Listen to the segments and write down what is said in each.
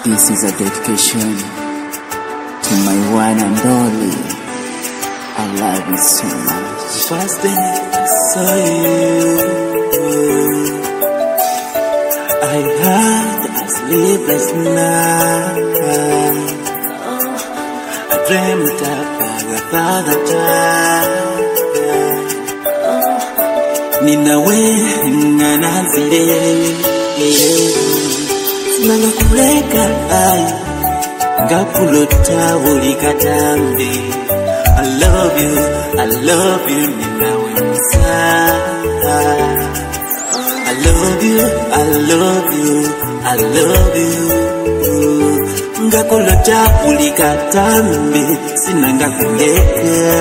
This is a dedication to my one and only. I love you so much. First day I saw you, I had a sleepless night. I dreamt about the father time. Ninawe nganazile sinanga kuleka ai ngapulota ulikatambi. I love you, ninawe msa. I love you, ngakulota ulikatambi sinanga kuleka.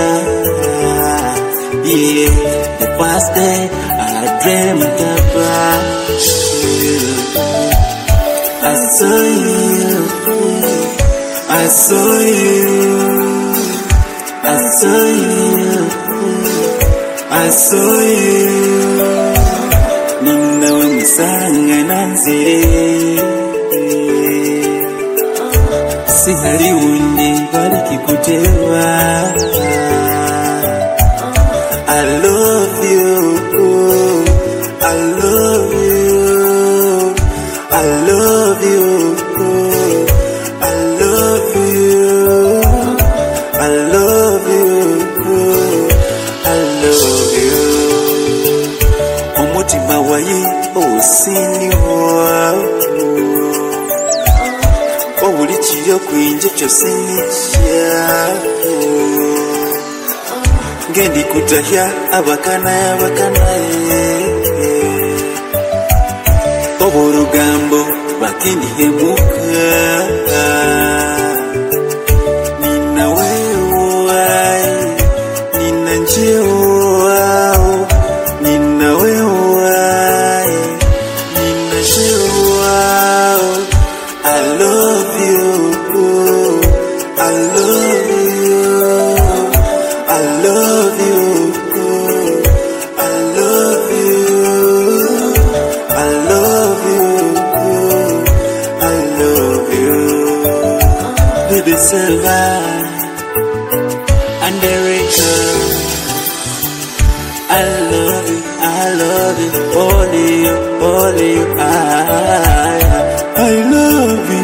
Yeah, the past day I dreamt about you. I saw you, ninawe msanga nanzire. Sihari wundi bali kikutewa. I love you, I love you, I love you, I love you, I love you, I love you. Omutima wayi osiniwa, obuli kiro kwinje kyosinikya. Ngendi kutahya abakana oburugambo bakindi hemuka. Nina wewe, nina njeo, nina wewe, nina njeo. I love you, I love you, I love you, I love you, I love you, I love you. Baby Silva and Erica, I love you, only you, I love you.